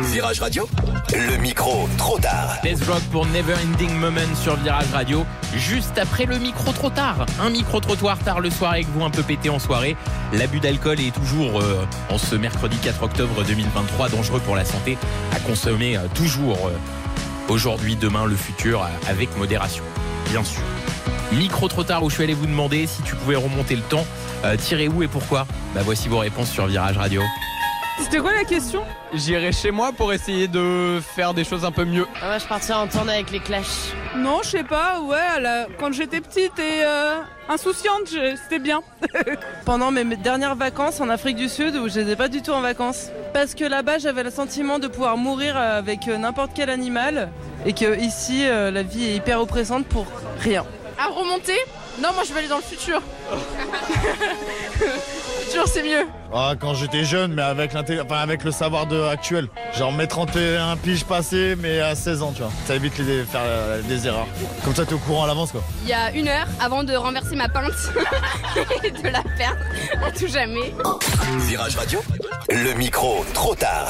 Virage Radio, le micro trop tard. Death Rock pour Never Ending Moment sur Virage Radio. Juste après le micro trop tard. Un micro trottoir tard le soir avec vous un peu pété en soirée. L'abus d'alcool est toujours, en ce mercredi 4 octobre 2023, dangereux pour la santé. À consommer toujours aujourd'hui, demain, le futur, avec modération, bien sûr. Micro trop tard où je suis allé vous demander si tu pouvais remonter le temps. Tirer où et pourquoi ? Voici vos réponses sur Virage Radio. C'était quoi la question ? J'irai chez moi pour essayer de faire des choses un peu mieux. Ah ouais, je partirais en tournée avec les Clash. Non, je sais pas, quand j'étais petite et insouciante, c'était bien. Pendant mes dernières vacances en Afrique du Sud, où je n'étais pas du tout en vacances. Parce que là-bas, j'avais le sentiment de pouvoir mourir avec n'importe quel animal. Et que ici, la vie est hyper oppressante pour rien. À remonter ? Non, moi je vais aller dans le futur. Futur, c'est mieux. Ah, quand j'étais jeune, mais avec le savoir actuel. Genre mes 31 piges passées, mais à 16 ans, tu vois. Ça évite de faire des erreurs. Comme ça, t'es au courant à l'avance, quoi. Il y a 1 heure, avant de renverser ma pinte et de la perdre à tout jamais. Virage Radio, le micro trop tard.